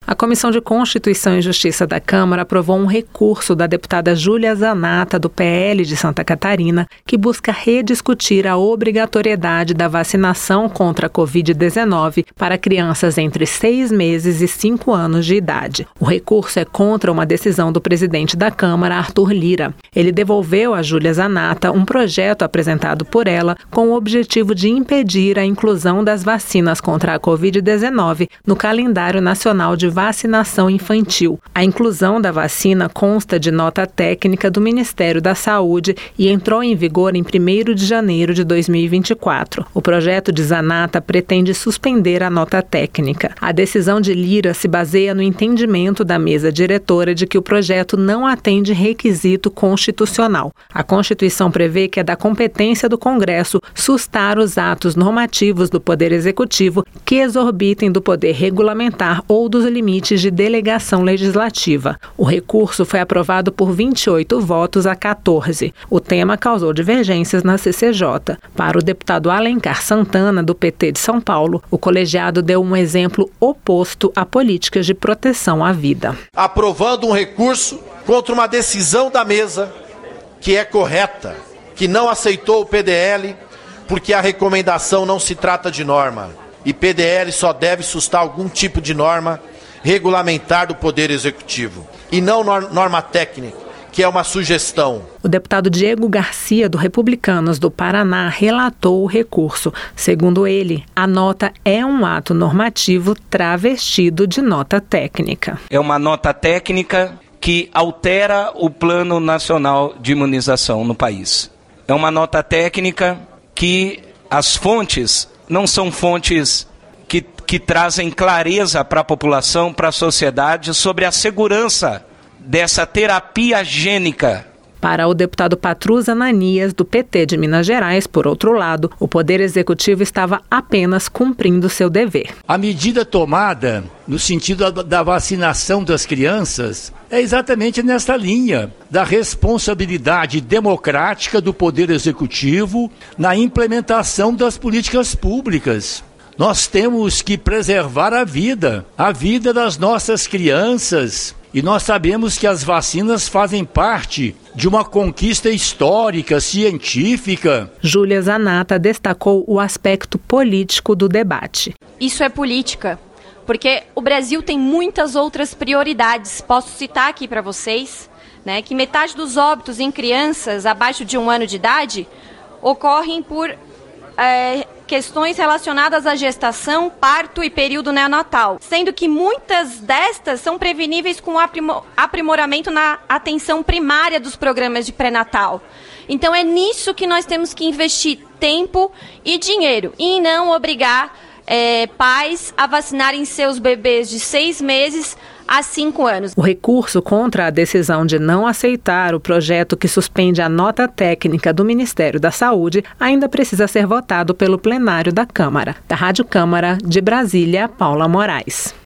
A Comissão de Constituição e Justiça da Câmara aprovou um recurso da deputada Júlia Zanata, do PL de Santa Catarina, que busca rediscutir a obrigatoriedade da vacinação contra a Covid-19 para crianças entre 6 meses e 5 anos de idade. O recurso é contra uma decisão do presidente da Câmara, Arthur Lira. Ele devolveu a Júlia Zanata um projeto apresentado por ela com o objetivo de impedir a inclusão das vacinas contra a Covid-19 no calendário nacional de vacinação infantil. A inclusão da vacina consta de nota técnica do Ministério da Saúde e entrou em vigor em 1º de janeiro de 2024. O projeto de Zanata pretende suspender a nota técnica. A decisão de Lira se baseia no entendimento da mesa diretora de que o projeto não atende requisito constitucional. A Constituição prevê que é da competência do Congresso sustar os atos normativos do Poder Executivo que exorbitem do poder regulamentar ou dos limites de delegação legislativa. O recurso foi aprovado por 28 votos a 14. O tema causou divergências na CCJ. Para o deputado Alencar Santana, do PT de São Paulo, o colegiado deu um exemplo oposto a políticas de proteção à vida. Aprovando um recurso contra uma decisão da mesa que é correta, que não aceitou o PDL, porque a recomendação não se trata de norma. E PDL só deve sustar algum tipo de norma regulamentar do Poder Executivo, e não norma técnica, que é uma sugestão. O deputado Diego Garcia, do Republicanos do Paraná, relatou o recurso. Segundo ele, a nota é um ato normativo travestido de nota técnica. É uma nota técnica que altera o Plano Nacional de Imunização no país. É uma nota técnica que as fontes não são fontes que trazem clareza para a população, para a sociedade, sobre a segurança dessa terapia gênica. Para o deputado Patrus Ananias, do PT de Minas Gerais, por outro lado, o Poder Executivo estava apenas cumprindo seu dever. A medida tomada no sentido da vacinação das crianças é exatamente nesta linha da responsabilidade democrática do Poder Executivo na implementação das políticas públicas. Nós temos que preservar a vida das nossas crianças. E nós sabemos que as vacinas fazem parte de uma conquista histórica, científica. Júlia Zanata destacou o aspecto político do debate. Isso é política, porque o Brasil tem muitas outras prioridades. Posso citar aqui para vocês, que metade dos óbitos em crianças abaixo de 1 ano de idade ocorrem por questões relacionadas à gestação, parto e período neonatal, sendo que muitas destas são preveníveis com aprimoramento na atenção primária dos programas de pré-natal. Então é nisso que nós temos que investir tempo e dinheiro, e não obrigar pais a vacinarem seus bebês de 6 meses a 5 anos. O recurso contra a decisão de não aceitar o projeto que suspende a nota técnica do Ministério da Saúde ainda precisa ser votado pelo plenário da Câmara. Da Rádio Câmara, de Brasília, Paula Moraes.